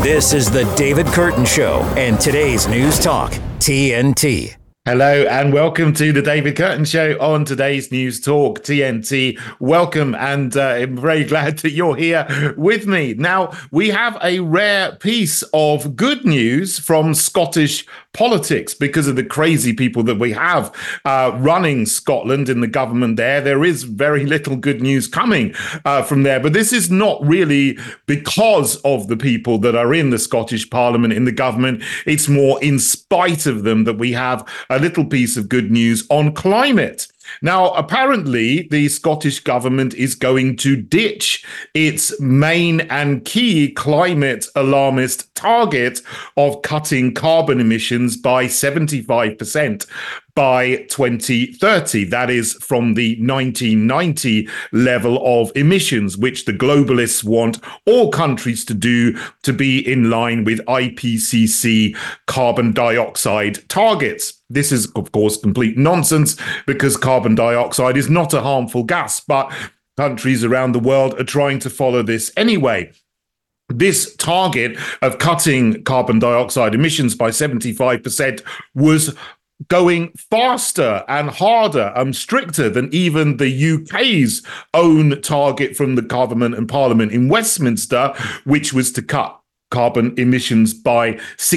This is the David Curtin Show, and today's News Talk, TNT. Hello and welcome to the David Curtin Show on today's News Talk, TNT. Welcome, and I'm very glad that you're here with me. Now, we have a rare piece of good news from Scottish politics because of the crazy people that we have running Scotland in the government there. There is very little good news coming from there, but this is not really because of the people that are in the Scottish Parliament, in the government. It's more in spite of them that we have a little piece of good news on climate. Now, apparently, the Scottish government is going to ditch its main and key climate alarmist target of cutting carbon emissions by 75% by 2030. That is from the 1990 level of emissions, which the globalists want all countries to do to be in line with IPCC carbon dioxide targets. This is, of course, complete nonsense because carbon dioxide is not a harmful gas, but countries around the world are trying to follow this anyway. This target of cutting carbon dioxide emissions by 75% was going faster and harder and stricter than even the UK's own target from the government and parliament in Westminster, which was to cut carbon emissions by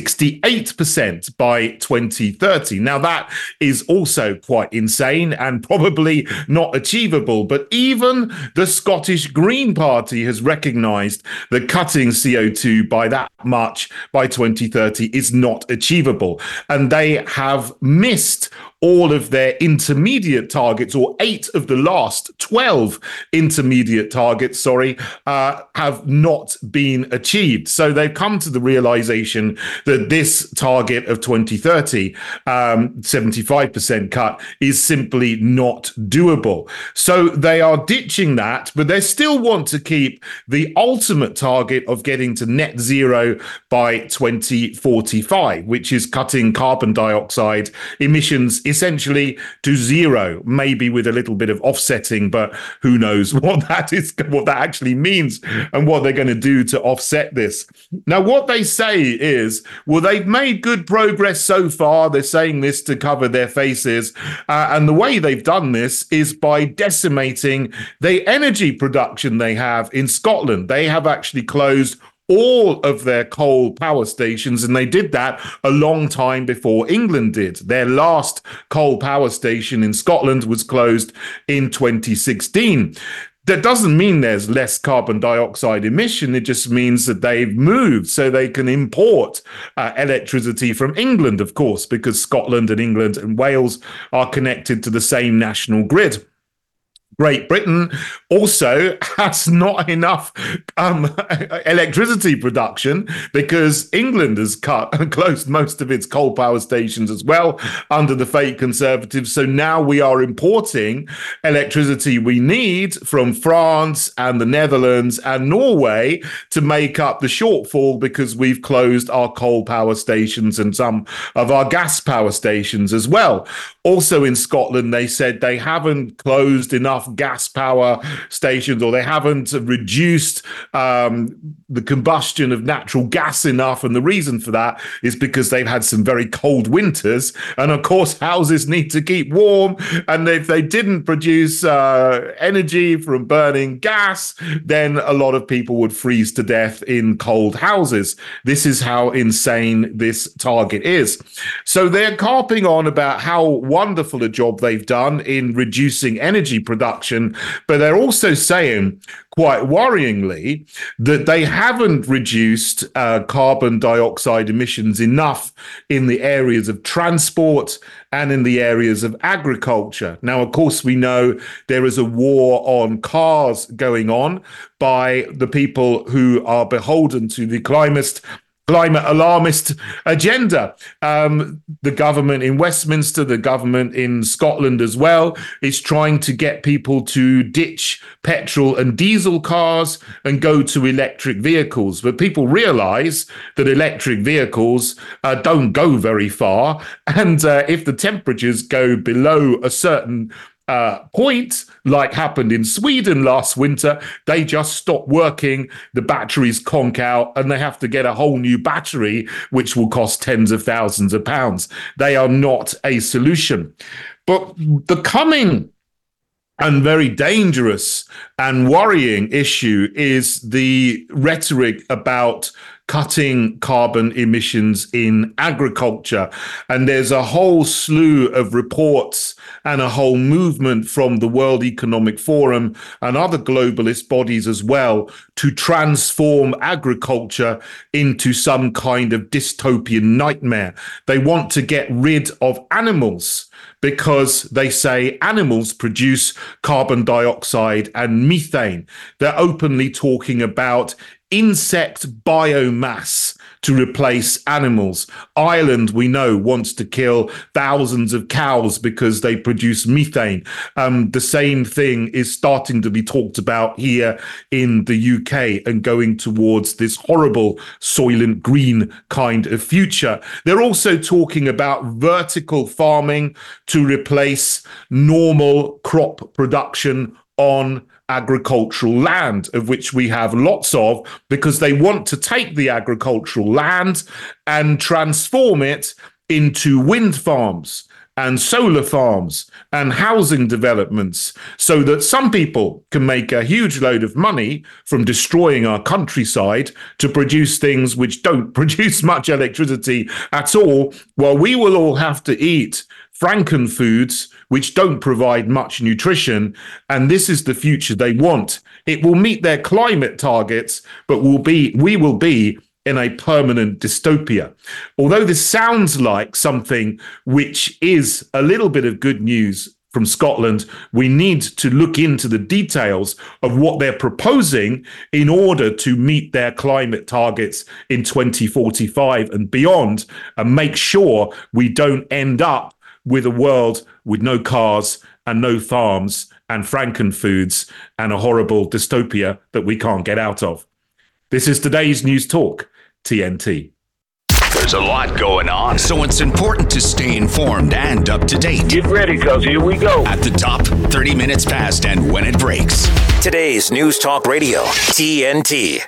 68% by 2030. Now, that is also quite insane and probably not achievable. But even the Scottish Green Party has recognised that cutting CO2 by that much by 2030 is not achievable. And they have missed all of their intermediate targets, or 8 of the last 12 intermediate targets, have not been achieved. So they've come to the realization that this target of 2030, 75% cut, is simply not doable. So they are ditching that, but they still want to keep the ultimate target of getting to net zero by 2045, which is cutting carbon dioxide emissions essentially to zero, maybe with a little bit of offsetting, but who knows what that actually means and what they're going to do to offset this. Now, what they say is, well, they've made good progress so far. They're saying this to cover their faces. And the way they've done this is by decimating the energy production they have in Scotland. They have actually closed all of their coal power stations, and they did that a long time before England did. Their last coal power station in Scotland was closed in 2016. That doesn't mean there's less carbon dioxide emission. It just means that they've moved so they can import electricity from England, of course, because Scotland and England and Wales are connected to the same national grid. Great Britain also has not enough electricity production because England has cut and closed most of its coal power stations as well under the fake Conservatives. So now we are importing electricity we need from France and the Netherlands and Norway to make up the shortfall because we've closed our coal power stations and some of our gas power stations as well. Also in Scotland, they said they haven't closed enough gas power stations, or they haven't reduced the combustion of natural gas enough. And the reason for that is because they've had some very cold winters. And of course, houses need to keep warm. And if they didn't produce energy from burning gas, then a lot of people would freeze to death in cold houses. This is how insane this target is. So they're carping on about how wonderful a job they've done in reducing energy production, but they're also saying, quite worryingly, that they haven't reduced carbon dioxide emissions enough in the areas of transport and in the areas of agriculture. Now, of course, we know there is a war on cars going on by the people who are beholden to the climate alarmist agenda. The government in Westminster, the government in Scotland as well, is trying to get people to ditch petrol and diesel cars and go to electric vehicles. But people realise that electric vehicles don't go very far. And if the temperatures go below a certain point, like happened in Sweden last winter, they just stop working, the batteries conk out, and they have to get a whole new battery, which will cost tens of thousands of pounds. They are not a solution. But the coming and very dangerous and worrying issue is the rhetoric about cutting carbon emissions in agriculture. And there's a whole slew of reports and a whole movement from the World Economic Forum and other globalist bodies as well to transform agriculture into some kind of dystopian nightmare. They want to get rid of animals because they say animals produce carbon dioxide and methane. They're openly talking about insect biomass to replace animals. Ireland, we know, wants to kill thousands of cows because they produce methane. The same thing is starting to be talked about here in the UK and going towards this horrible Soylent Green kind of future. They're also talking about vertical farming to replace normal crop production on agricultural land, of which we have lots of, because they want to take the agricultural land and transform it into wind farms and solar farms and housing developments so that some people can make a huge load of money from destroying our countryside to produce things which don't produce much electricity at all, while we will all have to eat frankenfoods which don't provide much nutrition. And this is the future they want. It will meet their climate targets, but we will be in a permanent dystopia. Although this sounds like something which is a little bit of good news from Scotland, we need to look into the details of what they're proposing in order to meet their climate targets in 2045 and beyond, and make sure we don't end up with a world with no cars and no farms and frankenfoods and a horrible dystopia that we can't get out of. This is today's News Talk, TNT. There's a lot going on, so it's important to stay informed and up to date. Get ready, because here we go. At the top, 30 minutes past and when it breaks. Today's News Talk Radio, TNT.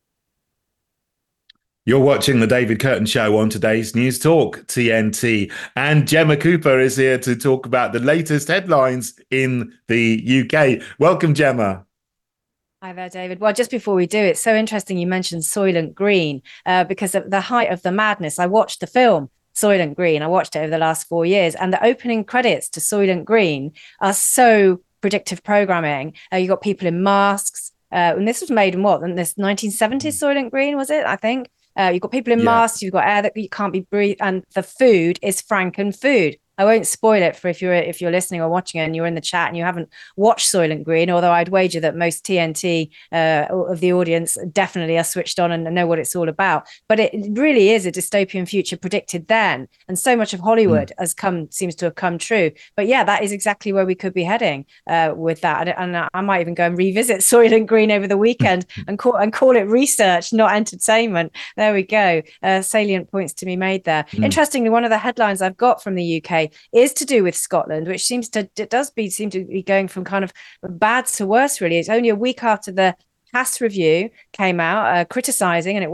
You're watching the David Curtin Show on today's News Talk, TNT. And Gemma Cooper is here to talk about the latest headlines in the UK. Welcome, Gemma. Hi there, David. Well, just before we do, it's so interesting you mentioned Soylent Green because at the height of the madness, I watched the film Soylent Green. I watched it over the last 4 years, and the opening credits to Soylent Green are so predictive programming. You got people in masks, and this was made in in this 1970s Soylent Green, was it? I think. You've got people in masks, you've got air that you can't be breathed, and the food is Franken food. I won't spoil it for if you're listening or watching it and you're in the chat and you haven't watched Soylent Green, although I'd wager that most TNT of the audience definitely are switched on and know what it's all about. But it really is a dystopian future predicted then, and so much of Hollywood seems to have come true. But yeah, that is exactly where we could be heading with that. And I might even go and revisit Soylent Green over the weekend and call it research, not entertainment. There we go. Salient points to be made there. Interestingly, one of the headlines I've got from the UK is to do with Scotland, which seem to be going from kind of bad to worse, really. It's only a week after the PASS review came out criticising the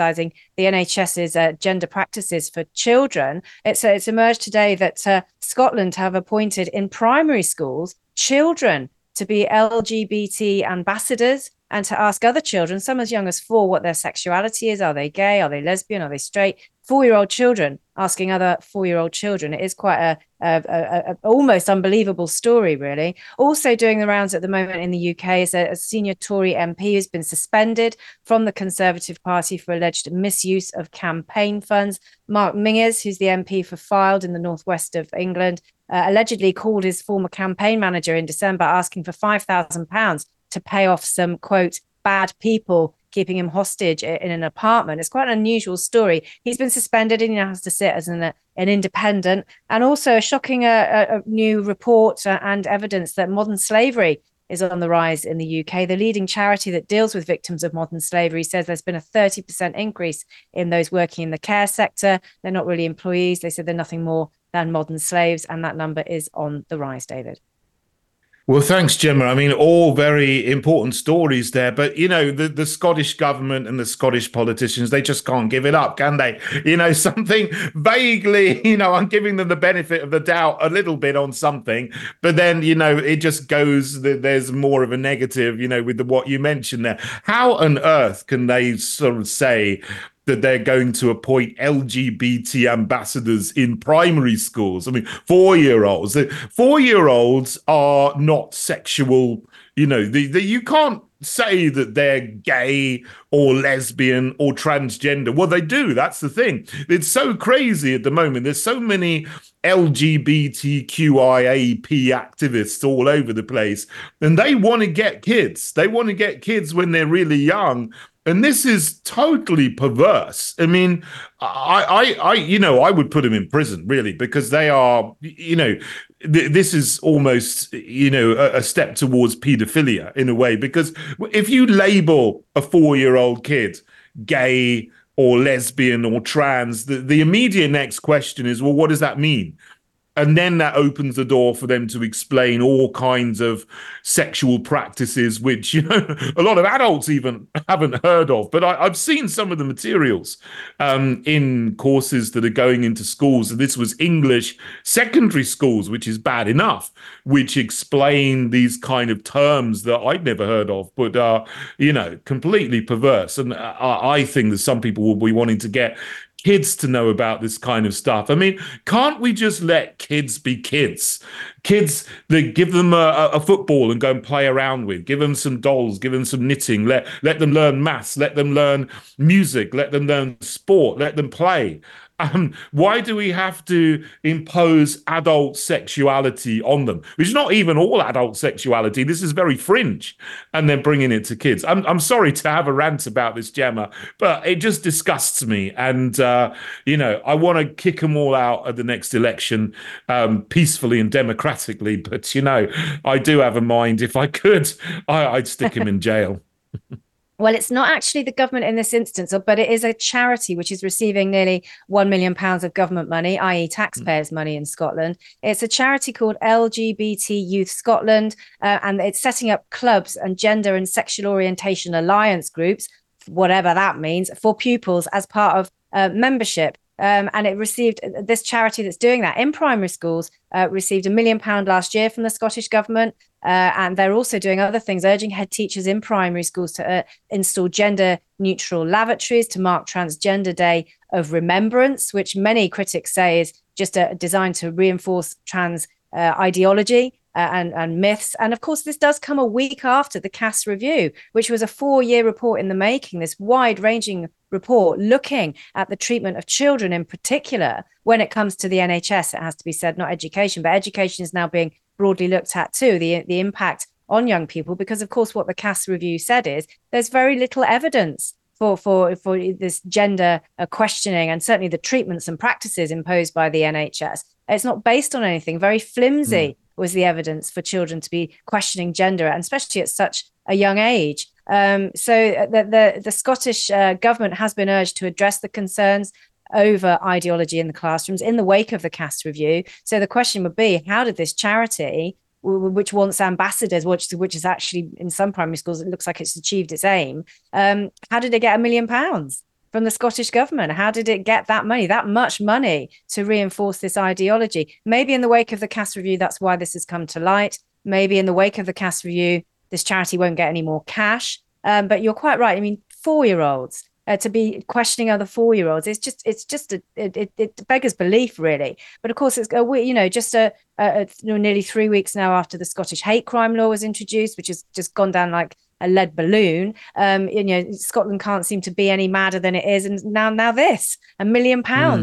NHS's gender practices for children. It's emerged today that Scotland have appointed in primary schools children to be LGBT ambassadors and to ask other children, some as young as 4, what their sexuality is. Are they gay? Are they lesbian? Are they straight? 4-year-old children asking other 4-year-old children. It is quite a almost unbelievable story, really. Also doing the rounds at the moment in the UK is a senior Tory MP who's been suspended from the Conservative Party for alleged misuse of campaign funds. Mark Mingers, who's the MP for Fylde in the northwest of England, allegedly called his former campaign manager in December asking for £5,000 to pay off some, quote, bad people keeping him hostage in an apartment. It's quite an unusual story. He's been suspended and he now has to sit as an independent. And also a shocking a new report and evidence that modern slavery is on the rise in the UK. The leading charity that deals with victims of modern slavery says there's been a 30% increase in those working in the care sector. They're not really employees. They said they're nothing more than modern slaves. And that number is on the rise, David. Well, thanks, Gemma. I mean, all very important stories there. But, the Scottish government and the Scottish politicians, they just can't give it up, can they? Something vaguely, I'm giving them the benefit of the doubt a little bit on something. But then, it just goes, there's more of a negative, with what you mentioned there. How on earth can they sort of say that they're going to appoint LGBT ambassadors in primary schools? I mean, 4-year-olds. 4-year-olds are not sexual. You can't say that they're gay or lesbian or transgender. Well, they do. That's the thing. It's so crazy at the moment. There's so many LGBTQIAP activists all over the place, and they want to get kids. They want to get kids when they're really young. And this is totally perverse. I mean, I would put them in prison, really, because they are, this is almost, a step towards paedophilia in a way, because if you label a 4-year-old kid gay or lesbian or trans, the immediate next question is, well, what does that mean? And then that opens the door for them to explain all kinds of sexual practices, which, a lot of adults even haven't heard of. But I've seen some of the materials in courses that are going into schools. And this was English secondary schools, which is bad enough, which explain these kind of terms that I'd never heard of, but are, completely perverse. And I think that some people will be wanting to get kids to know about this kind of stuff. I mean, can't we just let kids be kids? Kids, that give them a football and go and play around with, give them some dolls, give them some knitting, let them learn maths, let them learn music, let them learn sport, let them play. Why do we have to impose adult sexuality on them? Which is not even all adult sexuality. This is very fringe, and then bringing it to kids. I'm sorry to have a rant about this, Gemma, but it just disgusts me. And, I want to kick them all out at the next election peacefully and democratically. But, I do have a mind. If I could, I'd stick him in jail. Well, it's not actually the government in this instance, but it is a charity which is receiving nearly £1 million of government money, i.e. taxpayers' money in Scotland. It's a charity called LGBT Youth Scotland, and it's setting up clubs and gender and sexual orientation alliance groups, whatever that means, for pupils as part of membership. And it received, this charity that's doing that in primary schools received £1 million last year from the Scottish government. And they're also doing other things, urging head teachers in primary schools to install gender neutral lavatories to mark Transgender Day of Remembrance, which many critics say is just designed to reinforce trans ideology and myths. And of course, this does come a week after the Cass Review, which was a 4-year report in the making, this wide-ranging report looking at the treatment of children in particular when it comes to the NHS. It has to be said, not education, but education is now being broadly looked at too, the impact on young people, because of course what the Cass Review said is there's very little evidence for this gender questioning, and certainly the treatments and practices imposed by the NHS. It's not based on anything. Very flimsy was the evidence for children to be questioning gender, and especially at such a young age. So the Scottish government has been urged to address the concerns over ideology in the classrooms in the wake of the Cass Review. So the question would be, how did this charity, which wants ambassadors, which is actually in some primary schools, it looks like it's achieved its aim, how did it get £1 million from the Scottish government? How did it get that money, that much money, to reinforce this ideology? Maybe in the wake of the Cass Review, that's why this has come to light. Maybe in the wake of the Cass Review, this charity won't get any more cash. But you're quite right. I mean, 4-year-olds, to be questioning other 4-year-olds, it beggars belief, really. But of course, it's just nearly 3 weeks now after the Scottish hate crime law was introduced, which has just gone down like a lead balloon. Scotland can't seem to be any madder than it is, and now this £1 million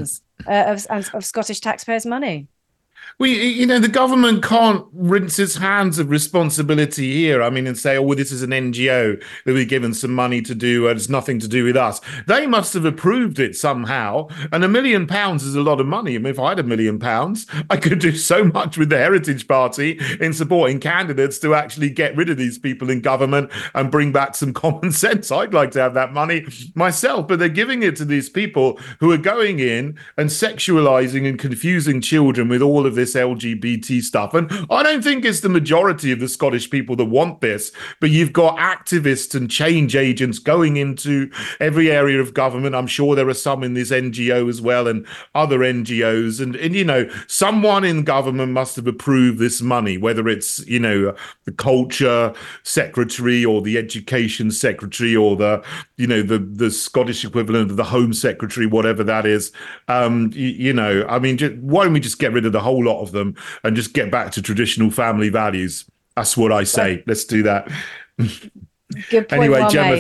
of Scottish taxpayers' money. The government can't rinse its hands of responsibility here. I mean, and say, well, this is an NGO that we're given some money to do, and it's nothing to do with us. They must have approved it somehow. And £1 million is a lot of money. I mean, if I had £1 million, I could do so much with the Heritage Party in supporting candidates to actually get rid of these people in government and bring back some common sense. I'd like to have that money myself, but they're giving it to these people who are going in and sexualizing and confusing children with all of this this LGBT stuff. And I don't think it's the majority of the Scottish people that want this, but you've got activists and change agents going into every area of government. I'm sure there are some in this NGO as well and other NGOs. And you know, someone in government must have approved this money, whether it's, you know, the culture secretary or the education secretary or the, you know, the Scottish equivalent of the home secretary, whatever that is. You know, I mean, why don't we just get rid of the whole lot of them and just get back to traditional family values? That's what I say. Let's do that. Good point. Anyway, Gemma,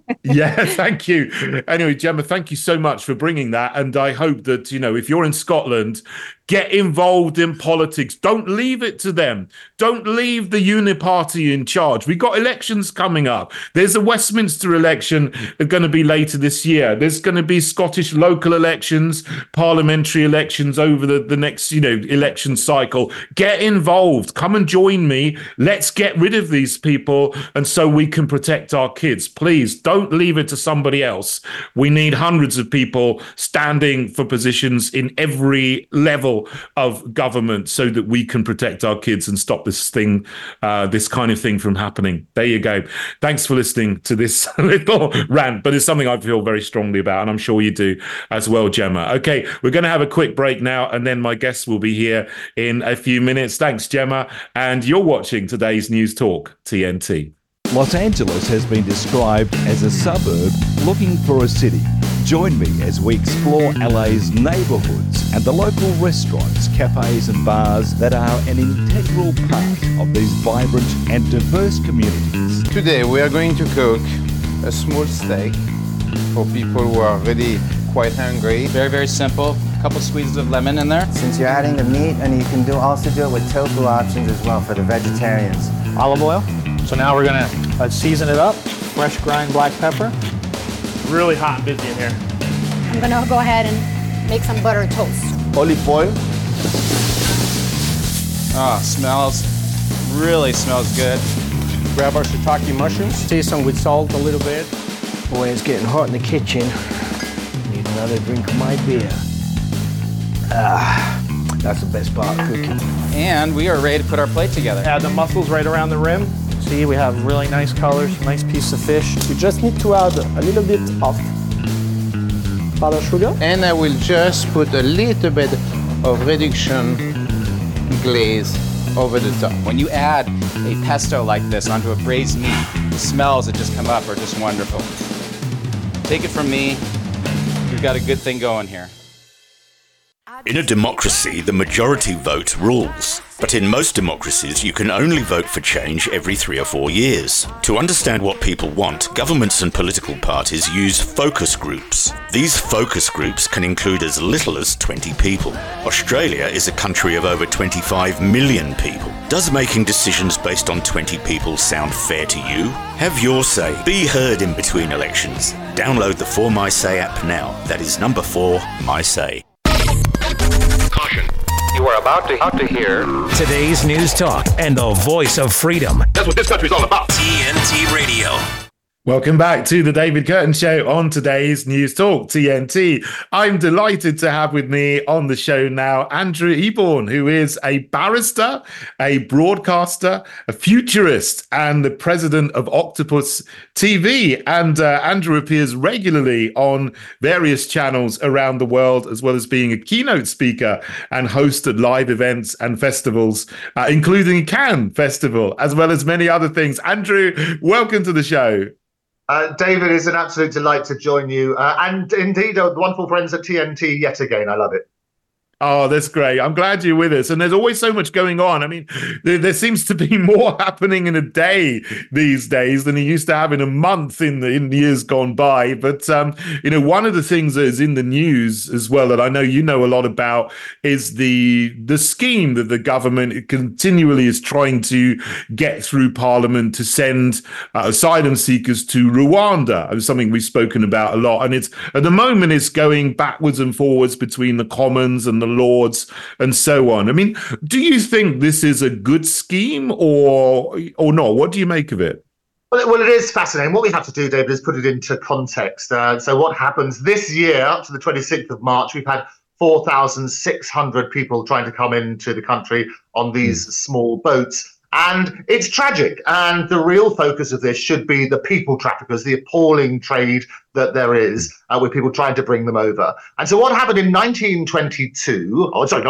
thank you. Anyway, Gemma, thank you so much for bringing that. And I hope that, you know, if you're in Scotland, get involved in politics. Don't leave it to them. Don't leave the uniparty in charge. We've got elections coming up. There's a Westminster election going to be later this year. There's going to be Scottish local elections, parliamentary elections over the next, you know, election cycle. Get involved. Come and join me. Let's get rid of these people, and so we can protect our kids. Please don't leave it to somebody else. We need hundreds of people standing for positions in every level of government so that we can protect our kids and stop this thing, this kind of thing from happening. There you go. Thanks for listening to this little rant, but it's something I feel very strongly about, and I'm sure you do as well, Gemma. Okay, we're going to have a quick break now, and then my guests will be here in a few minutes. Thanks, Gemma. And you're watching today's News Talk TNT. Los Angeles has been described as a suburb looking for a city. Join me as we explore LA's neighbourhoods and the local restaurants, cafes and bars that are an integral part of these vibrant and diverse communities. Today we are going to cook a small steak for people who are really quite hungry. Very, very simple. A couple squeezes of lemon in there. Since you're adding the meat, and you can also do it with tofu options as well for the vegetarians. Olive oil. So now we're gonna season it up. Fresh ground black pepper. Really hot and busy in here. I'm gonna go ahead and make some butter toast. Olive oil. Really smells good. Grab our shiitake mushrooms. Season with salt a little bit. Boy, it's getting hot in the kitchen. Need another drink of my beer. That's the best part of cooking. And we are ready to put our plate together. Add the mussels right around the rim. See, we have really nice colors, nice piece of fish. We just need to add a little bit of powdered sugar. And I will just put a little bit of reduction glaze over the top. When you add a pesto like this onto a braised meat, the smells that just come up are just wonderful. Take it from me, we've got a good thing going here. In a democracy, the majority vote rules. But in most democracies, you can only vote for change every 3 or 4 years. To understand what people want, governments and political parties use focus groups. These focus groups can include as little as 20 people. Australia is a country of over 25 million people. Does making decisions based on 20 people sound fair to you? Have your say. Be heard in between elections. Download the 4MySay app now. That is number 4, MySay. Caution. You are about to hear today's News Talk and the voice of freedom. That's what this country's all about. TNT Radio. Welcome back to the David Curtin Show on today's News Talk TNT. I'm delighted to have with me on the show now Andrew Eborn, who is a barrister, a broadcaster, a futurist, and the president of Octopus TV. And Andrew appears regularly on various channels around the world, as well as being a keynote speaker and host at live events and festivals, including Cannes Festival, as well as many other things. Andrew, welcome to the show. David, it's an absolute delight to join you. And indeed, wonderful friends at TNT yet again. I love it. Oh, that's great. I'm glad you're with us. And there's always so much going on. I mean, there seems to be more happening in a day these days than it used to have in a month in years gone by. But, you know, one of the things that is in the news as well that I know you know a lot about is the scheme that the government continually is trying to get through Parliament to send asylum seekers to Rwanda. It's something we've spoken about a lot. And it's at the moment, it's going backwards and forwards between the Commons and the Lords and so on. I mean, do you think this is a good scheme or not? What do you make of it? Well, it is fascinating. What we have to do, David, is put it into context. So what happens this year up to the 26th of March, we've had 4,600 people trying to come into the country on these small boats. And it's tragic. And the real focus of this should be the people traffickers, the appalling trade that there is with people trying to bring them over. And so what happened in 1922,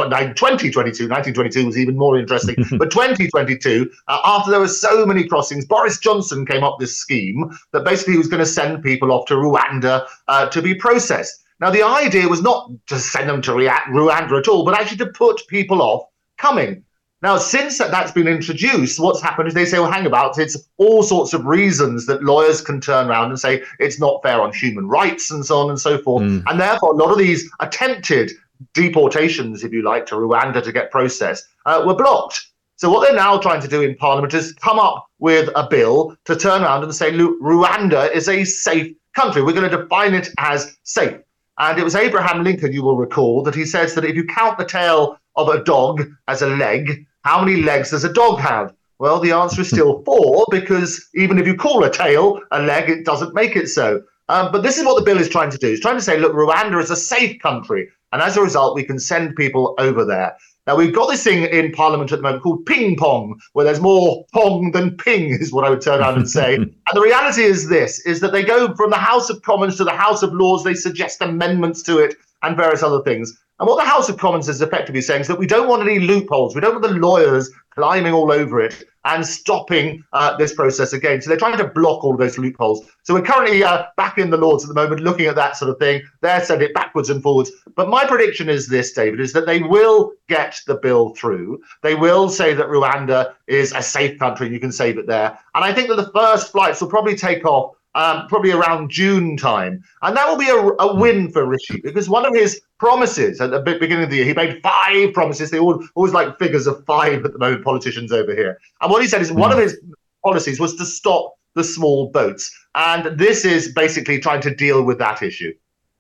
1922 was even more interesting, but 2022, after there were so many crossings, Boris Johnson came up with this scheme that basically he was going to send people off to Rwanda to be processed. Now, the idea was not to send them to Rwanda at all, but actually to put people off coming. Now, since that's been introduced, what's happened is they say, well, hang about, it's all sorts of reasons that lawyers can turn around and say it's not fair on human rights and so on and so forth. And therefore, a lot of these attempted deportations, if you like, to Rwanda to get processed were blocked. So what they're now trying to do in Parliament is come up with a bill to turn around and say, look, Rwanda is a safe country. We're going to define it as safe. And it was Abraham Lincoln, you will recall, that he says that if you count the tail of a dog as a leg, how many legs does a dog have? Well, the answer is still 4, because even if you call a tail a leg, it doesn't make it so. But this is what the bill is trying to do. It's trying to say, look, Rwanda is a safe country. And as a result, we can send people over there. Now, we've got this thing in Parliament at the moment called ping pong, where there's more pong than ping, is what I would turn around and say. And the reality is this, is that they go from the House of Commons to the House of Lords. They suggest amendments to it and various other things. And what the House of Commons is effectively saying is that we don't want any loopholes. We don't want the lawyers climbing all over it and stopping this process again. So they're trying to block all of those loopholes. So we're currently back in the Lords at the moment looking at that sort of thing. They're sending it backwards and forwards. But my prediction is this, David, is that they will get the bill through. They will say that Rwanda is a safe country. You can save it there. And I think that the first flights will probably take off probably around June time. And that will be a win for Rishi, because one of his promises at the beginning of the year, he made 5 promises. They always like figures of 5 at the moment, politicians over here. And what he said is one of his policies was to stop the small boats. And this is basically trying to deal with that issue.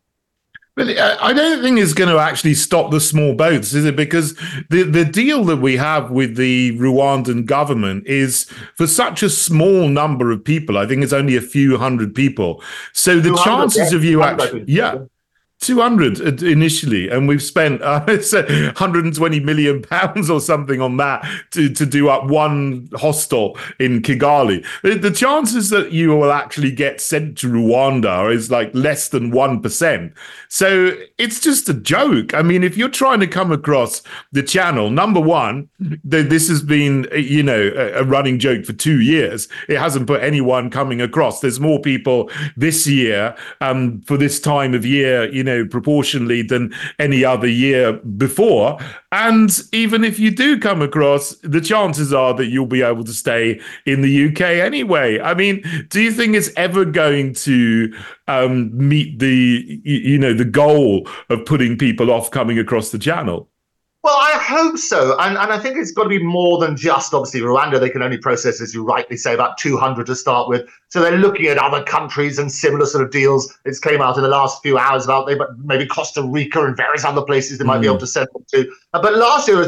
But I don't think it's going to actually stop the small boats, is it? Because the deal that we have with the Rwandan government is for such a small number of people. I think it's only a few hundred people. So the chances of you actually, 200 initially, and we've spent 120 million pounds or something on that to do up one hostel in Kigali. The chances that you will actually get sent to Rwanda is like less than 1%. So it's just a joke. I mean, if you're trying to come across the channel, number one, this has been, a running joke for 2 years. It hasn't put anyone coming across. There's more people this year for this time of year, proportionally than any other year before. And even if you do come across, the chances are that you'll be able to stay in the UK anyway. I mean, do you think it's ever going to meet the goal of putting people off coming across the channel? Well, I hope so. And I think it's got to be more than just, obviously, Rwanda. They can only process, as you rightly say, about 200 to start with. So they're looking at other countries and similar sort of deals. It's came out in the last few hours about maybe Costa Rica and various other places they might be able to send them to. But last year was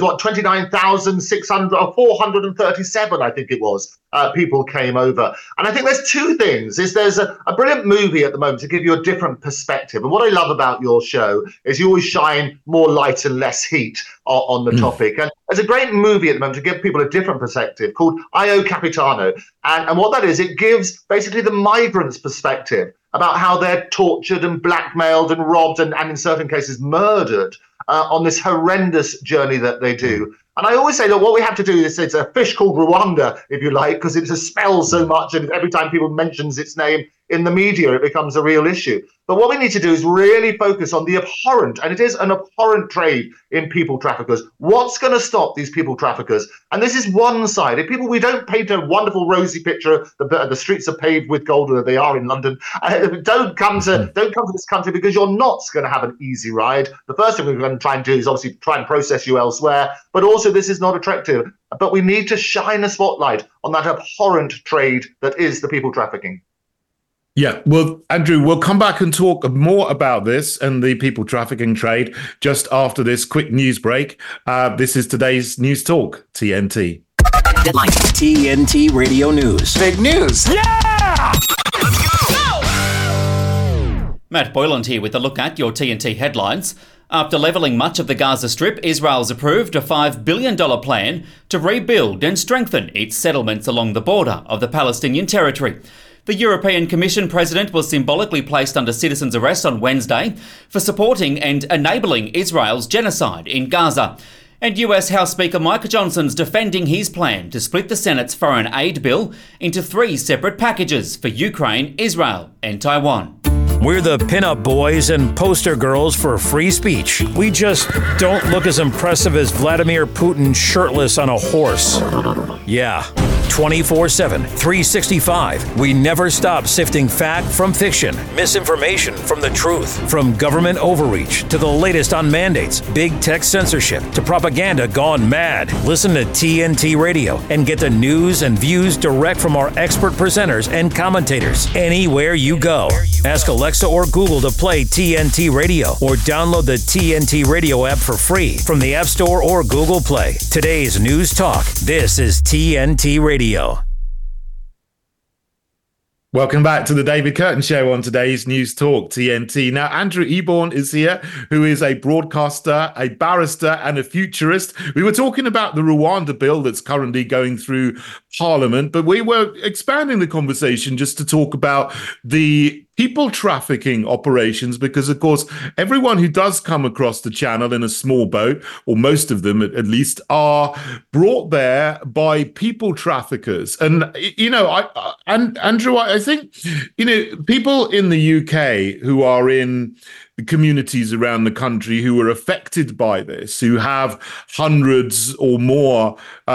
29,600 or 437, I think it was, people came over. And I think there's 2 things. There's a brilliant movie at the moment to give you a different perspective. And what I love about your show is you always shine more light and less heat on the topic. And there's a great movie at the moment to give people a different perspective called Io Capitano. And what that is, it gives basically the migrants' perspective about how they're tortured and blackmailed and robbed and in certain cases murdered on this horrendous journey that they do. And I always say, look, what we have to do is, it's a fish called Rwanda, if you like, because it smells so much, and every time people mentions its name in the media, it becomes a real issue. But what we need to do is really focus on the abhorrent, and it is an abhorrent trade in people traffickers. What's going to stop these people traffickers? And this is one side. If we don't paint a wonderful rosy picture, the streets are paved with gold, or they are in London. Don't come to this country, because you're not going to have an easy ride. The first thing we're going to try and do is obviously try and process you elsewhere, but also this is not attractive. But we need to shine a spotlight on that abhorrent trade that is the people trafficking. Yeah, well, Andrew, we'll come back and talk more about this and the people trafficking trade just after this quick news break. This is today's News Talk, TNT. Deadline. TNT Radio News. Big news. Yeah! Matt Boyland here with a look at your TNT headlines. After levelling much of the Gaza Strip, Israel's approved a $5 billion plan to rebuild and strengthen its settlements along the border of the Palestinian territory. The European Commission president was symbolically placed under citizen's arrest on Wednesday for supporting and enabling Israel's genocide in Gaza. And US House Speaker Mike Johnson's defending his plan to split the Senate's foreign aid bill into 3 separate packages for Ukraine, Israel and Taiwan. We're the pinup boys and poster girls for free speech. We just don't look as impressive as Vladimir Putin shirtless on a horse. Yeah. 24/7, 365. We never stop sifting fact from fiction, misinformation from the truth, from government overreach to the latest on mandates, big tech censorship to propaganda gone mad. Listen to TNT Radio and get the news and views direct from our expert presenters and commentators anywhere you go. Ask Alexa or Google to play TNT Radio or download the TNT Radio app for free from the App Store or Google Play. Today's News Talk. This is TNT Radio. Welcome back to the David Curtin Show on today's News Talk TNT. Now, Andrew Eborn is here, who is a broadcaster, a barrister, and a futurist. We were talking about the Rwanda bill that's currently going through Parliament, but we were expanding the conversation just to talk about the people trafficking operations, because, of course, everyone who does come across the channel in a small boat, or most of them at least, are brought there by people traffickers. And, Andrew, I think, people in the UK who are in the communities around the country who are affected by this, who have hundreds or more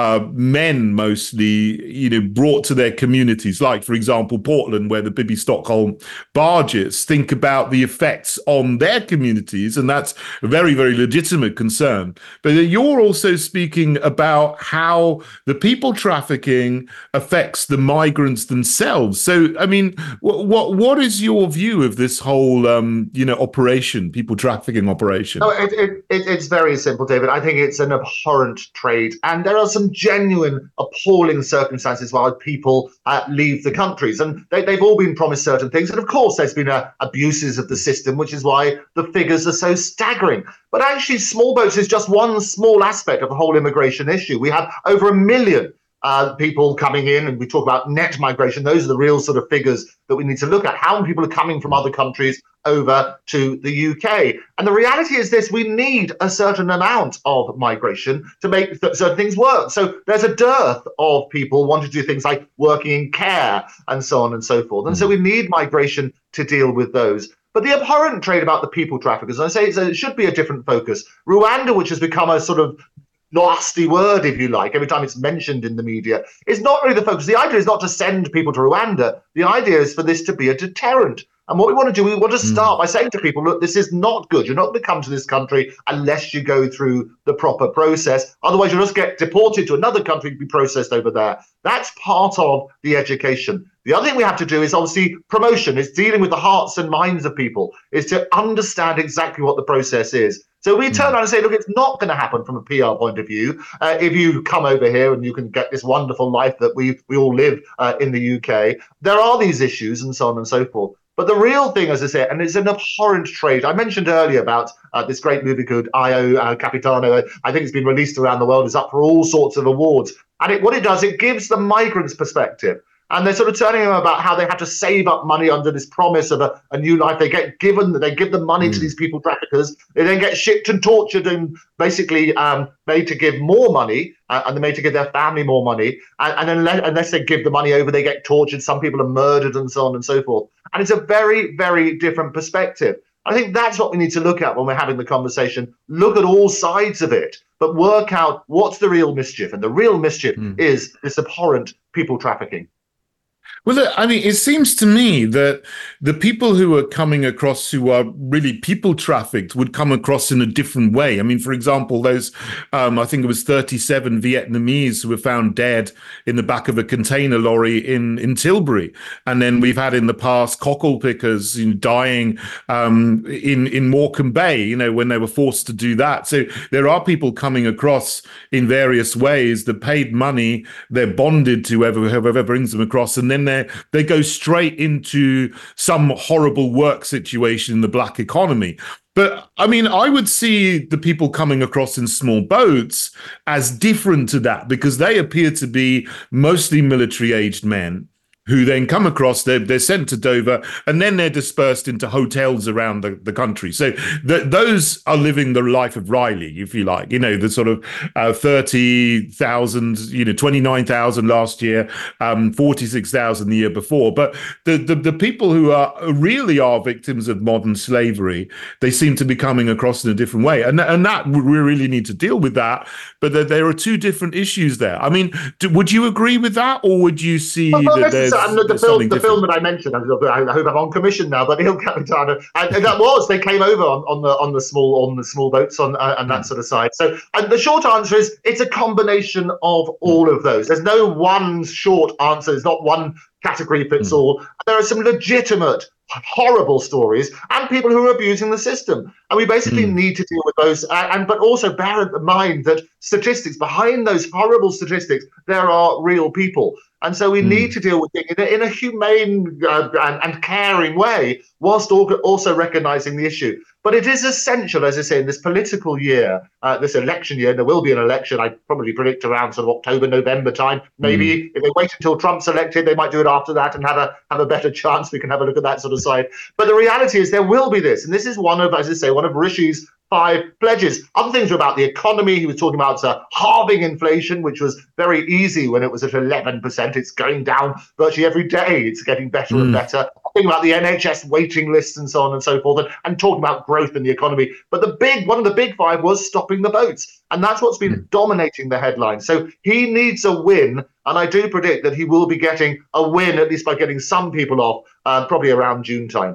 men mostly, brought to their communities, like, for example, Portland, where the Bibi Stockholm barges, think about the effects on their communities, and that's a very, very legitimate concern. But you're also speaking about how the people trafficking affects the migrants themselves. So, I mean, what is your view of this whole, operation? People trafficking operation? No, it's very simple, David. I think it's an abhorrent trade, and there are some genuine, appalling circumstances why people leave the countries, and they've all been promised certain things. And of course, there's been abuses of the system, which is why the figures are so staggering. But actually, small boats is just one small aspect of the whole immigration issue. We have over 1 million people coming in, and we talk about net migration. Those are the real sort of figures that we need to look at. How many people are coming from other countries over to the UK? And the reality is this: we need a certain amount of migration to make certain things work. So there's a dearth of people wanting to do things like working in care and so on and so forth. And so we need migration to deal with those. But the abhorrent trade about the people traffickers, and I say it should be a different focus. Rwanda, which has become a sort of nasty word, if you like, every time it's mentioned in the media, is not really the focus. The idea is not to send people to Rwanda. The idea is for this to be a deterrent. And what we want to do, we want to start by saying to people, look, this is not good. You're not going to come to this country unless you go through the proper process. Otherwise, you'll just get deported to another country to be processed over there. That's part of the education. The other thing we have to do is obviously promotion. It's dealing with the hearts and minds of people, is to understand exactly what the process is. So we turn around and say, look, it's not going to happen from a PR point of view. If you come over here and you can get this wonderful life that we all live in the UK, there are these issues and so on and so forth. But the real thing, as I say, and it's an abhorrent trade. I mentioned earlier about this great movie called Io Capitano. I think it's been released around the world. It's up for all sorts of awards. And what it does, it gives the migrants perspective. And they're sort of telling them about how they have to save up money under this promise of a new life. They give the money to these people traffickers. They then get shipped and tortured and basically made to give more money, and they're made to give their family more money. And unless they give the money over, they get tortured. Some people are murdered and so on and so forth. And it's a very, very different perspective. I think that's what we need to look at when we're having the conversation. Look at all sides of it, but work out what's the real mischief. And the real mischief is this abhorrent people trafficking. Well, I mean, it seems to me that the people who are coming across who are really people trafficked would come across in a different way. I mean, for example, those, I think it was 37 Vietnamese who were found dead in the back of a container lorry in Tilbury. And then we've had in the past cockle pickers dying in Morecambe Bay, when they were forced to do that. So there are people coming across in various ways that paid money, they're bonded to whoever brings them across, and and then they go straight into some horrible work situation in the black economy. But I mean, I would see the people coming across in small boats as different to that, because they appear to be mostly military-aged men who then come across, they're sent to Dover, and then they're dispersed into hotels around the country. So those are living the life of Riley, if you like, the sort of 30,000, 29,000 last year, 46,000 the year before. But the people who really are victims of modern slavery, they seem to be coming across in a different way. And that we really need to deal with that. But there are two different issues there. I mean, would you agree with that, or would you see that there's the film that I mentioned, I hope I'm on commission now, but Neil Capitano, and they came over on the small boats and that sort of side. So the short answer is it's a combination of all of those. There's no one short answer. There's not one category fits all. There are some legitimate horrible stories and people who are abusing the system, and we basically need to deal with those, but also bear in mind that statistics behind those horrible statistics, there are real people, and so we need to deal with it in a humane and caring way, whilst also recognizing the issue. But it is essential, as I say, in this political year, this election year, and there will be an election, I probably predict around sort of October, November time. Maybe if they wait until Trump's elected, they might do it after that and have a better chance. We can have a look at that sort of side. But the reality is there will be this. And this is one of, as I say, one of Rishi's 5 pledges. Other things are about the economy. He was talking about halving inflation, which was very easy when it was at 11%. It's going down virtually every day. It's getting better and better. Thinking about the NHS waiting lists and so on and so forth, and talking about growth in the economy. But one of the big 5 was stopping the boats. And that's what's been dominating the headlines. So he needs a win. And I do predict that he will be getting a win, at least by getting some people off, probably around June time.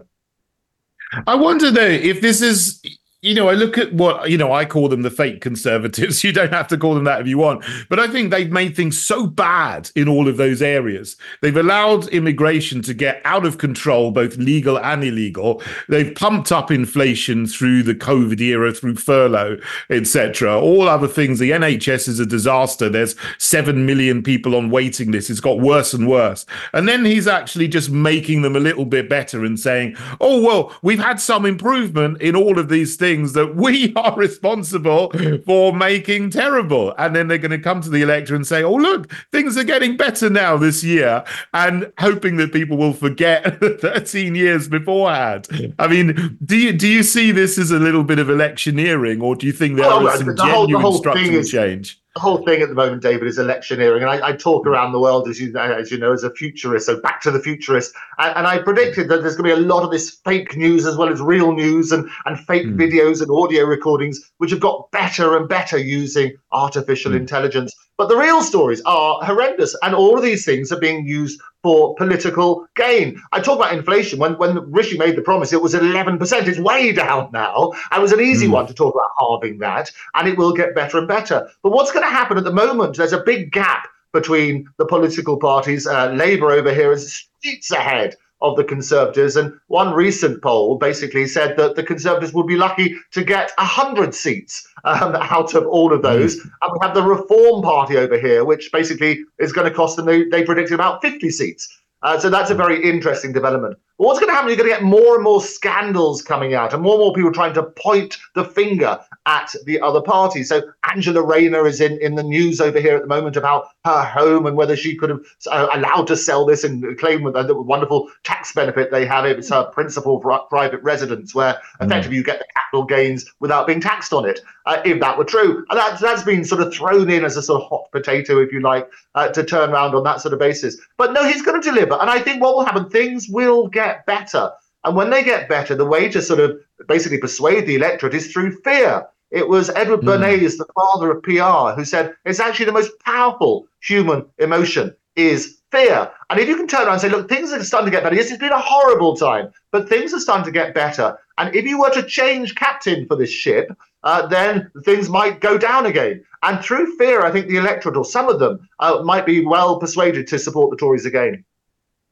I wonder, though, if this is... I look at what, I call them the fake conservatives. You don't have to call them that if you want. But I think they've made things so bad in all of those areas. They've allowed immigration to get out of control, both legal and illegal. They've pumped up inflation through the COVID era, through furlough, etc. All other things. The NHS is a disaster. There's 7 million people on waiting lists. It's got worse and worse. And then he's actually just making them a little bit better and saying, oh, well, we've had some improvement in all of these things that we are responsible for making terrible. And then they're going to come to the electorate and say, oh, look, things are getting better now this year, and hoping that people will forget 13 years beforehand. I mean, do you see this as a little bit of electioneering, or do you think there is some genuine structural change? The whole thing at the moment, David, is electioneering. And I talk around the world, as you know, as a futurist, so back to the futurist. And I predicted that there's going to be a lot of this fake news as well as real news and fake videos and audio recordings, which have got better and better using artificial intelligence. But the real stories are horrendous. And all of these things are being used for political gain. I talk about inflation. When Rishi made the promise, it was 11%. It's way down now. And it was an easy one to talk about halving that. And it will get better and better. But what's going to happen at the moment, there's a big gap between the political parties. Labour over here is streets ahead of the Conservatives. And one recent poll basically said that the Conservatives would be lucky to get 100 seats out of all of those. And we have the Reform Party over here, which basically is going to cost them, they predicted, about 50 seats. So that's a very interesting development. But what's going to happen? You're going to get more and more scandals coming out and more people trying to point the finger at the other party. So Angela Rayner is in the news over here at the moment about her home and whether she could have allowed to sell this and claim the wonderful tax benefit they have. It's her principal private residence, where effectively you get the capital gains without being taxed on it, if that were true. And that's been sort of thrown in as a sort of hot potato, if you like, to turn around on that sort of basis. But no, he's going to deliver. And I think what will happen, things will get better. And when they get better, the way to sort of basically persuade the electorate is through fear. It was Edward Bernays, the father of PR, who said it's actually the most powerful human emotion is fear. And if you can turn around and say, look, things are starting to get better. Yes, it's been a horrible time, but things are starting to get better. And if you were to change captain for this ship, then things might go down again. And through fear, I think the electorate, or some of them, might be well persuaded to support the Tories again.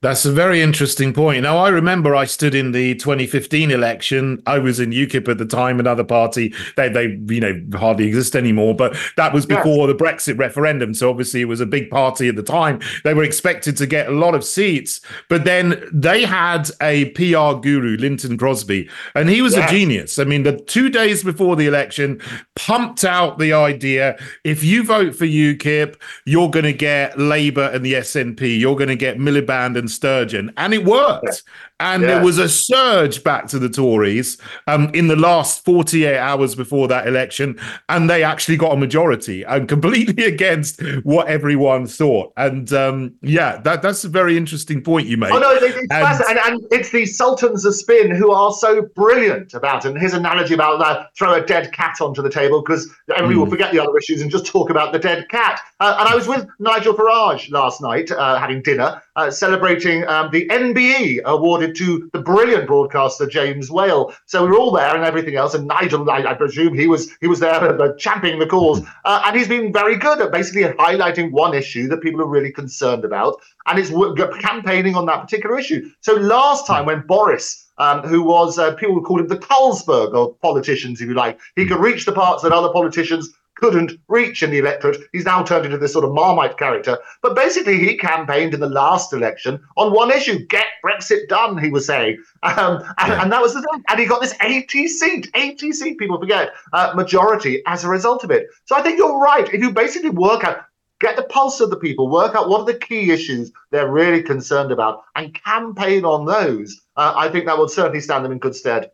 That's a very interesting point. Now, I remember I stood in the 2015 election. I was in UKIP at the time, another party. They hardly exist anymore, but that was before the Brexit referendum. So obviously it was a big party at the time. They were expected to get a lot of seats, but then they had a PR guru, Linton Crosby, and he was a genius. I mean, the 2 days before the election, pumped out the idea, if you vote for UKIP, you're going to get Labour and the SNP. You're going to get Miliband and Sturgeon, and it worked. And there was a surge back to the Tories in the last 48 hours before that election, and they actually got a majority, and completely against what everyone thought. And that's a very interesting point you made. Oh no, it's fascinating, and it's the sultans of spin who are so brilliant about it. And his analogy about that: throw a dead cat onto the table, because everybody will forget the other issues and just talk about the dead cat. And I was with Nigel Farage last night, having dinner, celebrating the NBE awarded to the brilliant broadcaster James Whale. So we were all there and everything else. And Nigel, I presume he was there championing the cause. And he's been very good at basically highlighting one issue that people are really concerned about, and it's campaigning on that particular issue. So last time when Boris, who was, people would call him the Carlsberg of politicians, if you like, he could reach the parts that other politicians couldn't reach in the electorate. He's now turned into this sort of Marmite character. But basically, he campaigned in the last election on one issue: get Brexit done, he was saying. And that was the thing. And he got this 80 seat, people forget, majority as a result of it. So I think you're right. If you basically work out, get the pulse of the people, work out what are the key issues they're really concerned about, and campaign on those, I think that will certainly stand them in good stead.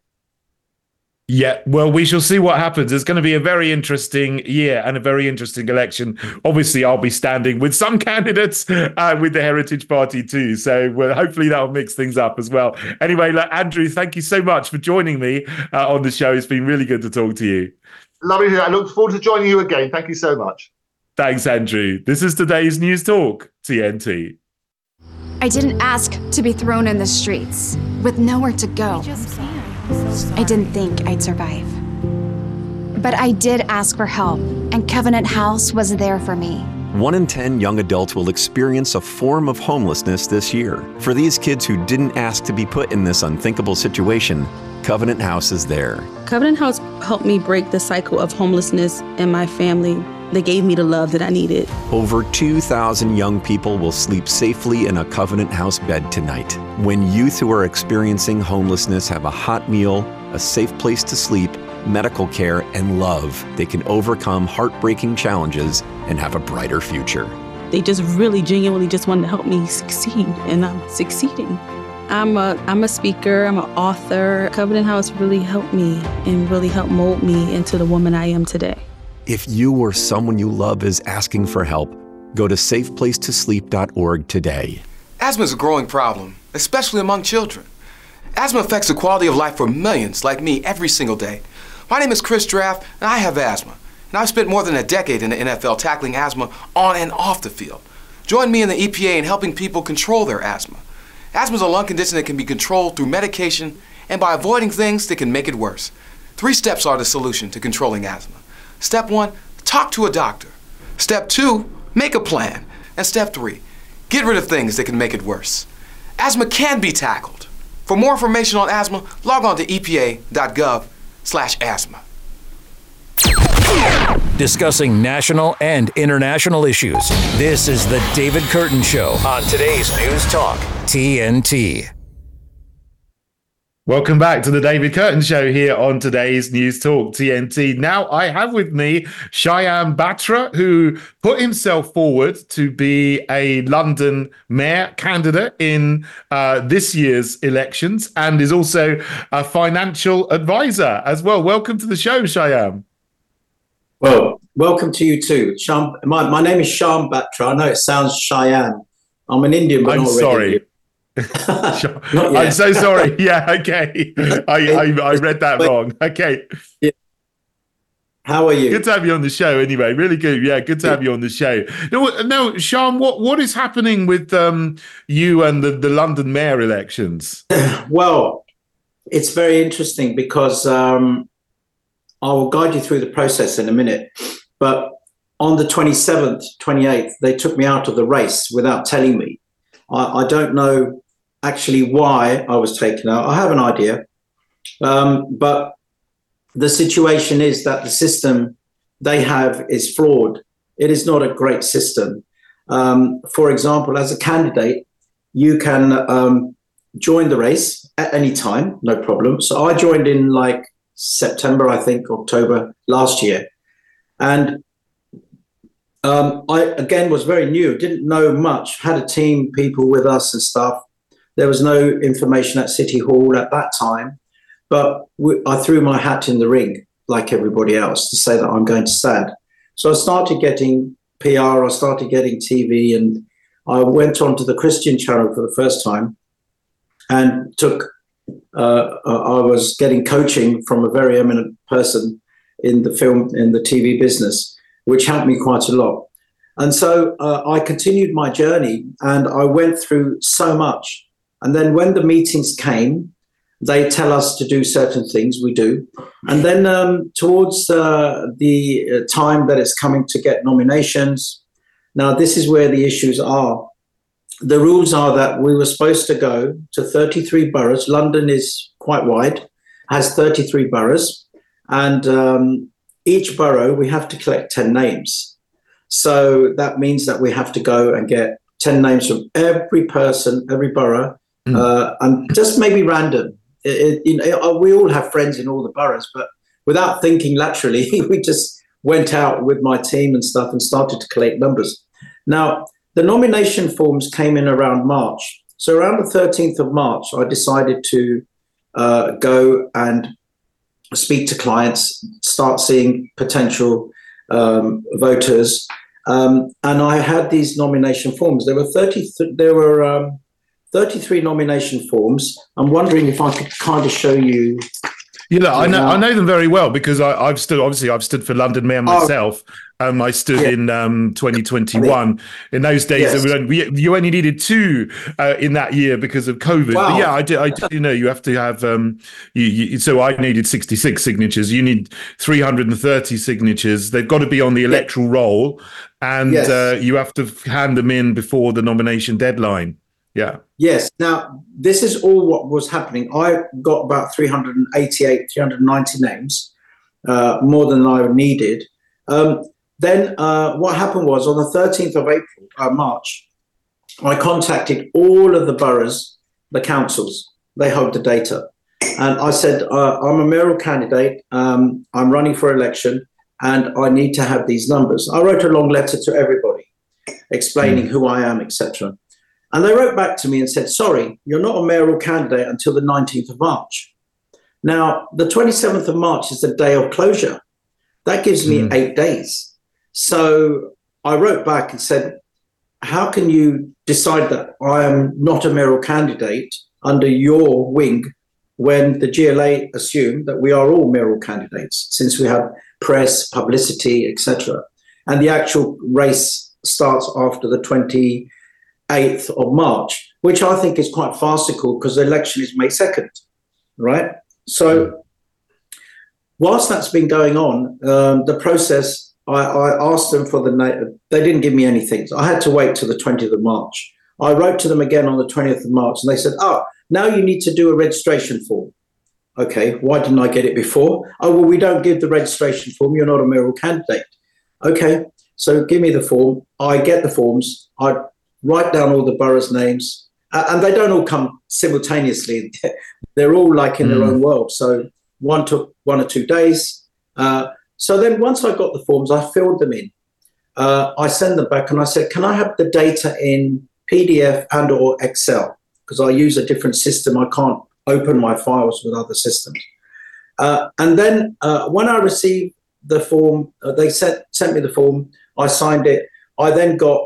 Yeah, well, we shall see what happens. It's going to be a very interesting year and a very interesting election. Obviously, I'll be standing with some candidates with the Heritage Party too. So hopefully that will mix things up as well. Anyway, Andrew, thank you so much for joining me on the show. It's been really good to talk to you. Lovely to hear. I look forward to joining you again. Thank you so much. Thanks, Andrew. This is today's News Talk, TNT. I didn't ask to be thrown in the streets with nowhere to go. I didn't think I'd survive. But I did ask for help, and Covenant House was there for me. 1 in 10 young adults will experience a form of homelessness this year. For these kids who didn't ask to be put in this unthinkable situation, Covenant House is there. Covenant House helped me break the cycle of homelessness in my family. They gave me the love that I needed. Over 2,000 young people will sleep safely in a Covenant House bed tonight. When youth who are experiencing homelessness have a hot meal, a safe place to sleep, medical care, and love, they can overcome heartbreaking challenges and have a brighter future. They just really genuinely just wanted to help me succeed, and I'm succeeding. I'm a speaker, I'm an author. Covenant House really helped me and really helped mold me into the woman I am today. If you or someone you love is asking for help, go to safeplacetosleep.org today. Asthma is a growing problem, especially among children. Asthma affects the quality of life for millions like me every single day. My name is Chris Draft, and I have asthma. And I've spent more than a decade in the NFL tackling asthma on and off the field. Join me in the EPA in helping people control their asthma. Asthma is a lung condition that can be controlled through medication and by avoiding things that can make it worse. 3 steps are the solution to controlling asthma. Step 1, talk to a doctor. Step 2, make a plan. And step 3, get rid of things that can make it worse. Asthma can be tackled. For more information on asthma, log on to epa.gov/asthma. Discussing national and international issues. This is the David Curtin Show on today's News Talk, TNT. Welcome back to the David Curtin Show here on today's News Talk TNT. Now, I have with me Shyam Batra, who put himself forward to be a London mayor candidate in this year's elections and is also a financial advisor as well. Welcome to the show, Shyam. Well, welcome to you too. My name is Shyam Batra. I know it sounds Cheyenne. I'm an Indian, but I'm not sorry. Indian. I'm so sorry. Yeah, okay. I read that wrong. Okay. Yeah. How are you? Good to have you on the show anyway. Really good. Yeah, good to have you on the show. No, Shyam, what is happening with you and the London mayor elections? Well, it's very interesting because I will guide you through the process in a minute. But on the 27th, 28th, they took me out of the race without telling me. I don't know actually why I was taken out. I have an idea. But the situation is that the system they have is flawed. It is not a great system. For example, as a candidate, you can join the race at any time, no problem. So I joined in like September, I think, October last year. And I, again, was very new, didn't know much, had a team, people with us and stuff. There was no information at City Hall at that time, but I threw my hat in the ring like everybody else to say that I'm going to stand. So I started getting PR, I started getting TV, and I went on to the Christian channel for the first time and I was getting coaching from a very eminent person in the film, in the TV business, which helped me quite a lot. And so I continued my journey and I went through so much. And then when the meetings came, they tell us to do certain things, we do. And then towards the time that it's coming to get nominations, now this is where the issues are. The rules are that we were supposed to go to 33 boroughs. London is quite wide, has 33 boroughs. And each borough, we have to collect 10 names. So that means that we have to go and get 10 names from every person, every borough, and just maybe random. We all have friends in all the boroughs, but without thinking laterally, we just went out with my team and stuff and started to collect numbers. Now, the nomination forms came in around March. So around the 13th of March, I decided to go and speak to clients, start seeing potential voters. And I had these nomination forms. There were 33 nomination forms. I'm wondering if I could kind of show you. You know, I know them very well because I've stood for London Mayor myself. I stood in 2021. In those days, yes. You only needed 2 in that year because of COVID. Wow. But yeah, I did. You know, you have to have. So I needed 66 signatures. You need 330 signatures. They've got to be on the electoral roll, and you have to hand them in before the nomination deadline. Yeah. Yes. Now, this is all what was happening. I got about 388, 390 names, more than I needed. Then what happened was on the 13th of March, I contacted all of the boroughs, the councils. They hold the data. And I said, I'm a mayoral candidate. I'm running for election and I need to have these numbers. I wrote a long letter to everybody explaining who I am, etc. And they wrote back to me and said, sorry, you're not a mayoral candidate until the 19th of March. Now, the 27th of March is the day of closure. That gives me 8 days. So I wrote back and said, how can you decide that I am not a mayoral candidate under your wing when the GLA assume that we are all mayoral candidates, since we have press, publicity, etc. And the actual race starts after the 28th of March, which I think is quite farcical because the election is May 2nd, right? So whilst that's been going on, the process, I asked them for the name. They didn't give me anything. So I had to wait till the 20th of March. I wrote to them again on the 20th of March and they said, now you need to do a registration form. Okay, why didn't I get it before? Oh, well, we don't give the registration form. You're not a mayoral candidate. Okay, so give me the form. I get the forms. I write down all the boroughs' names, and they don't all come simultaneously. They're all like in their own world. So one took 1 or 2 days. So then once I got the forms, I filled them in. I sent them back and I said, can I have the data in PDF and or Excel? Because I use a different system. I can't open my files with other systems. And then when I received the form, they sent me the form, I signed it. I then got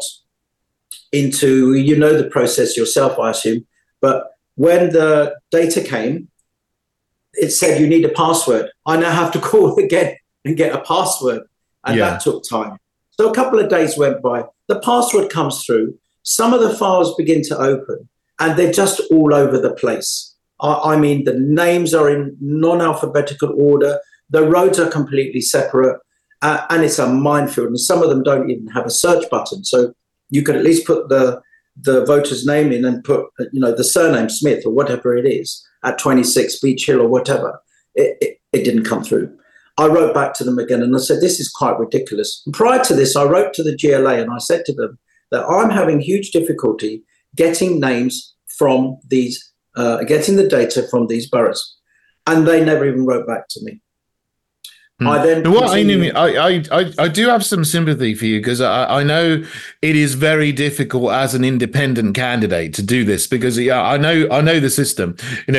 into, you know the process yourself, I assume, but when the data came, it said you need a password. I now have to call again and get a password, and that took time. So a couple of days went by. The password comes through. Some of the files begin to open, and they're just all over the place. I mean, the names are in non-alphabetical order. The roads are completely separate, and it's a minefield. And some of them don't even have a search button. So you could at least put the the voter's name in and put, the surname Smith or whatever it is at 26 Beach Hill or whatever, it didn't come through. I wrote back to them again and I said, this is quite ridiculous. And prior to this, I wrote to the GLA and I said to them that I'm having huge difficulty getting names from these, getting the data from these boroughs. And they never even wrote back to me. I do have some sympathy for you because I know it is very difficult as an independent candidate to do this because I know the system.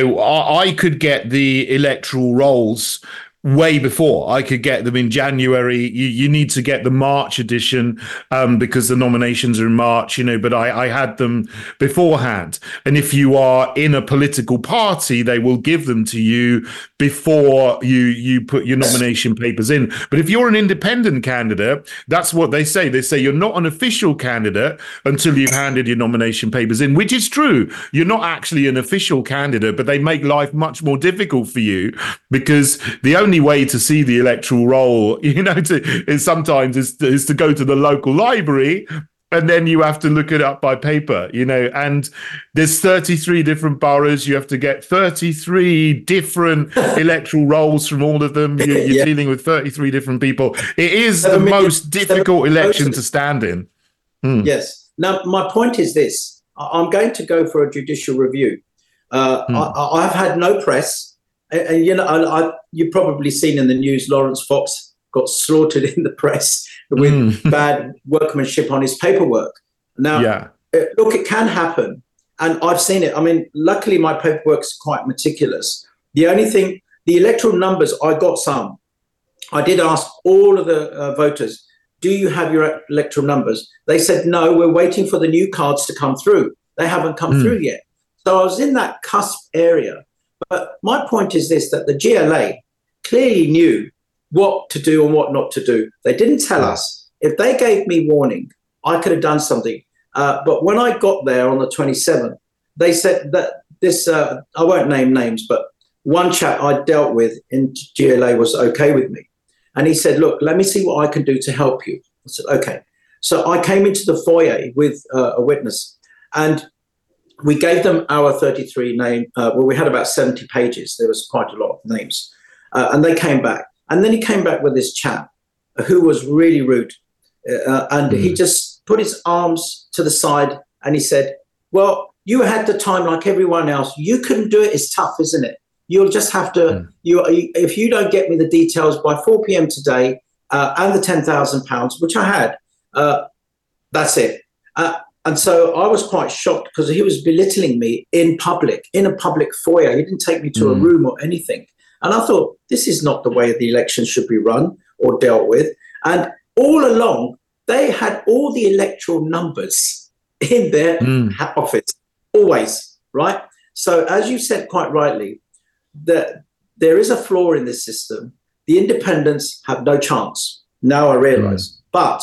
I could get the electoral rolls way before. I could get them in January. You need to get the March edition because the nominations are in March, but I had them beforehand. And if you are in a political party, they will give them to you before you put your nomination papers in. But if you're an independent candidate, that's what they say. They say you're not an official candidate until you've handed your nomination papers in, which is true. You're not actually an official candidate, but they make life much more difficult for you because the only way to see the electoral roll, is sometimes is to go to the local library, and then you have to look it up by paper, and there's 33 different boroughs. You have to get 33 different electoral rolls from all of them. You're dealing with 33 different people. It is the most difficult election to stand in. Yes. Now, my point is this. I'm going to go for a judicial review. I've had no press. And you've probably seen in the news, Lawrence Fox got slaughtered in the press with bad workmanship on his paperwork. Now, look, it can happen. And I've seen it. I mean, luckily, my paperwork's quite meticulous. The only thing, the electoral numbers, I got some. I did ask all of the voters, do you have your electoral numbers? They said, no, we're waiting for the new cards to come through. They haven't come through yet. So I was in that cusp area. But my point is this, that the GLA clearly knew what to do and what not to do. They didn't tell us. If they gave me warning, I could have done something. But when I got there on the 27th, they said that this, I won't name names, but one chap I dealt with in GLA was okay with me. And he said, look, let me see what I can do to help you. I said, okay. So I came into the foyer with a witness and we gave them our 33 name. We had about 70 pages. There was quite a lot of names. And they came back. And then he came back with this chap who was really rude. And he just put his arms to the side and he said, well, you had the time like everyone else. You couldn't do it. It's tough, isn't it? You'll just have to, if you don't get me the details by 4 p.m. today and the £10,000, which I had, that's it. And so I was quite shocked because he was belittling me in public, in a public foyer. He didn't take me to a room or anything. And I thought, this is not the way the election should be run or dealt with. And all along, they had all the electoral numbers in their office, always, right? So as you said quite rightly, that there is a flaw in this system. The independents have no chance. Now I realise. But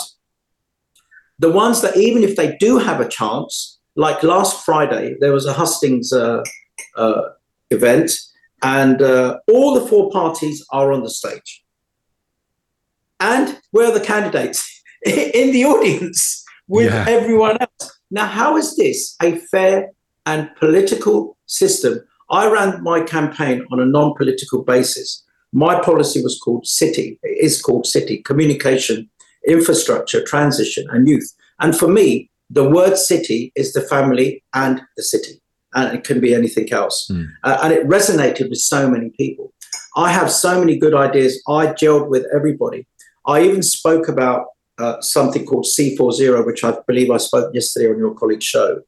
the ones that, even if they do have a chance, like last Friday, there was a hustings event, and all the four parties are on the stage. And where are the candidates? In the audience with everyone else. Now, how is this a fair and political system? I ran my campaign on a non-political basis. My policy was called CITI. It is called CITI, Communication, Infrastructure, Transition and Youth. And for me, the word city is the family and the city. And it can be anything else. And it resonated with so many people. I have so many good ideas. I gelled with everybody. I even spoke about something called C40, which I believe I spoke yesterday on your colleague's show.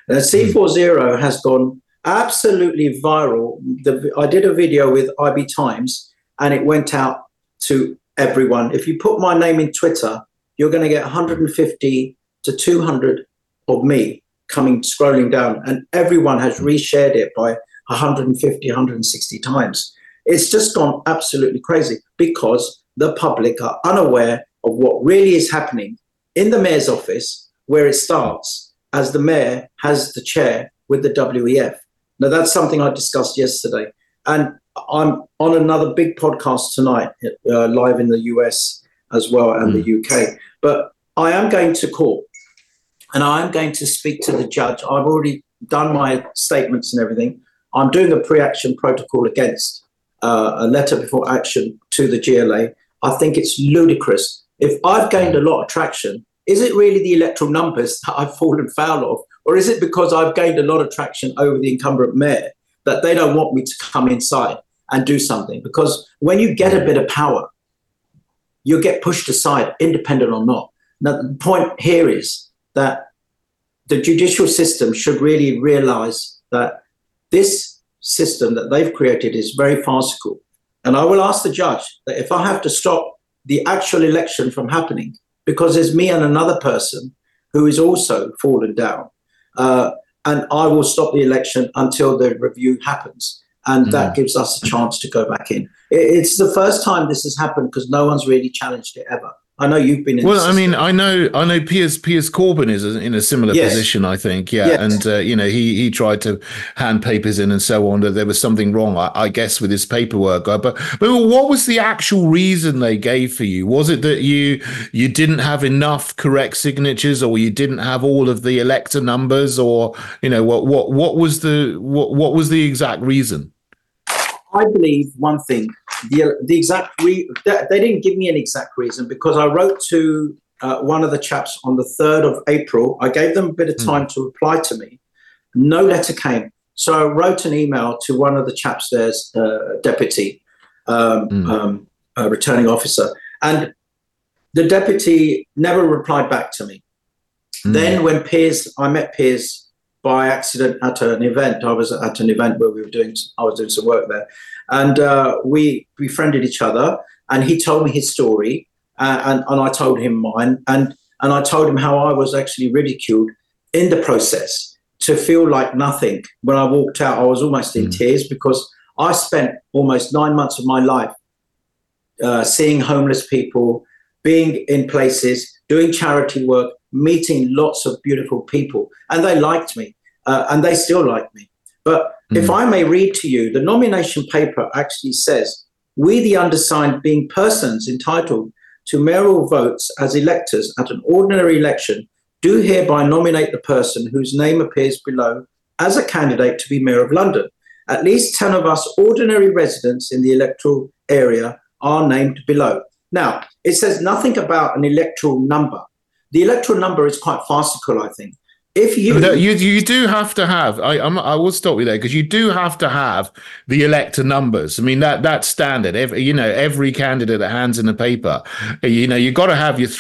C40 has gone absolutely viral. I did a video with IB Times and it went out to everyone. If you put my name in Twitter, you're going to get 150 to 200 of me scrolling down, and everyone has reshared it by 150, 160 times. It's just gone absolutely crazy because the public are unaware of what really is happening in the mayor's office, where it starts as the mayor has the chair with the WEF. Now, that's something I discussed yesterday. And I'm on another big podcast tonight, live in the US as well and the UK. But I am going to court. and I'm going to speak to the judge. I've already done my statements and everything. I'm doing a pre-action protocol against a letter before action to the GLA. I think it's ludicrous. If I've gained a lot of traction, is it really the electoral numbers that I've fallen foul of? Or is it because I've gained a lot of traction over the incumbent mayor that they don't want me to come inside and do something? Because when you get a bit of power, you'll get pushed aside, independent or not. Now, the point here is that the judicial system should really realize that this system that they've created is very farcical. And I will ask the judge that if I have to stop the actual election from happening, because there's me and another person who is also fallen down, and I will stop the election until the review happens. And that gives us a chance to go back in. It's the first time this has happened because no one's really challenged it ever. I know you've been in. Well, I mean, I know Piers Corbyn is in a similar position, I think. Yeah. Yes. And, he tried to hand papers in and so on. There was something wrong, I guess, with his paperwork. But what was the actual reason they gave for you? Was it that you didn't have enough correct signatures, or you didn't have all of the elector numbers, or, what was the exact reason? I believe one thing, they didn't give me an exact reason, because I wrote to one of the chaps on the 3rd of April. I gave them a bit of time to reply to me. No letter came. So I wrote an email to one of the chaps there's deputy returning officer. And the deputy never replied back to me. Then when I met Piers by accident at an event. I was at an event where I was doing some work there, and we befriended each other. And he told me his story, and I told him mine, and I told him how I was actually ridiculed in the process, to feel like nothing. When I walked out, I was almost in tears, because I spent almost 9 months of my life seeing homeless people, being in places, doing charity work, meeting lots of beautiful people, and they liked me, and they still like me. But if I may read to you, the nomination paper actually says, "We, the undersigned, being persons entitled to mayoral votes as electors at an ordinary election, do hereby nominate the person whose name appears below as a candidate to be Mayor of London. At least 10 of us ordinary residents in the electoral area are named below." Now, it says nothing about an electoral number. The electoral number is quite farcical, I think. If you do have to have, I will stop you there, because you do have to have the elector numbers. I mean, that's standard. Every candidate that hands in a paper, you've got to have your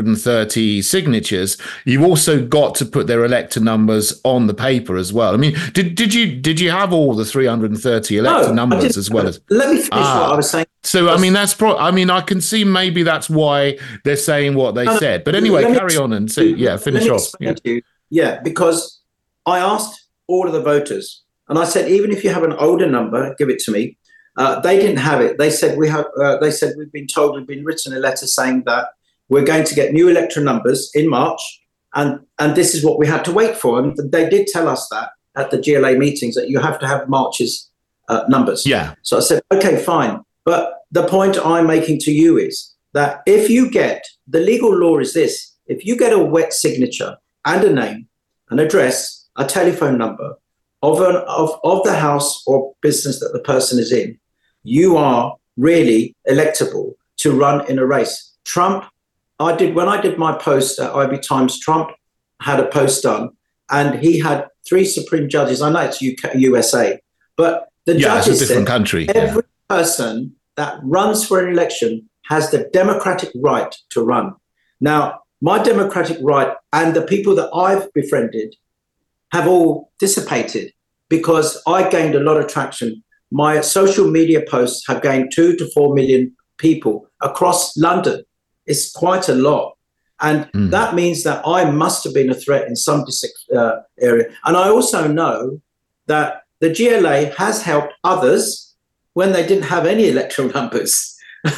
330 signatures. You've also got to put their elector numbers on the paper as well. I mean, did you have all the 330 elector numbers as well as? Let me finish what I was saying. So I mean, I can see maybe that's why they're saying what they said. But anyway, carry on and see. Yeah, finish off. Yeah, because I asked all of the voters, and I said, even if you have an older number, give it to me. They didn't have it. They said They said we've been written a letter saying that we're going to get new electoral numbers in March, and this is what we had to wait for. And they did tell us that at the GLA meetings, that you have to have March's numbers. Yeah. So I said, okay, fine. But the point I'm making to you is that if you get, the legal law is this: if you get a wet signature and a name, an address, a telephone number of the house or business that the person is in, you are really electable to run in a race. Trump, when I did my post at IB Times, Trump had a post done, and he had 3 Supreme judges. I know it's USA, but the judges it's a different country. Every person that runs for an election has the democratic right to run. Now, my democratic right and the people that I've befriended have all dissipated, because I gained a lot of traction. My social media posts have gained 2 to 4 million people across London. It's quite a lot. And that means that I must have been a threat in some area. And I also know that the GLA has helped others when they didn't have any electoral numbers.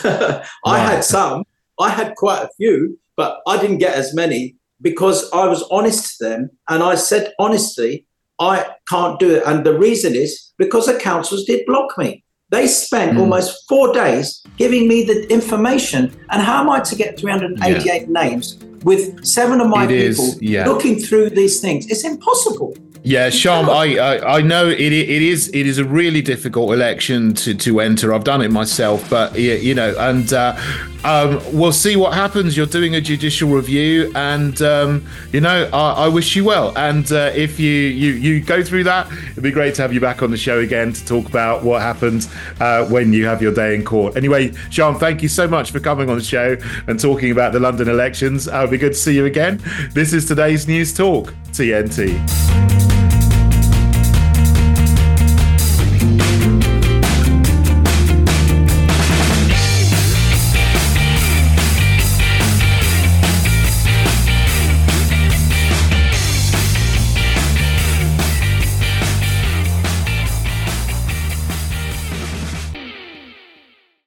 I had some. I had quite a few, but I didn't get as many because I was honest to them. And I said, honestly, I can't do it. And the reason is because the councils did block me. They spent almost 4 days giving me the information. And how am I to get 388 names with 7 of my people looking through these things? It's impossible. Yeah, Sham, I know it is a really difficult election to enter. I've done it myself, but you know, and we'll see what happens. You're doing a judicial review, and you know, I wish you well. And if you go through that, it'd be great to have you back on the show again to talk about what happens when you have your day in court. Anyway, Sham, thank you so much for coming on the show and talking about the London elections. It'll be good to see you again. This is today's News Talk, TNT.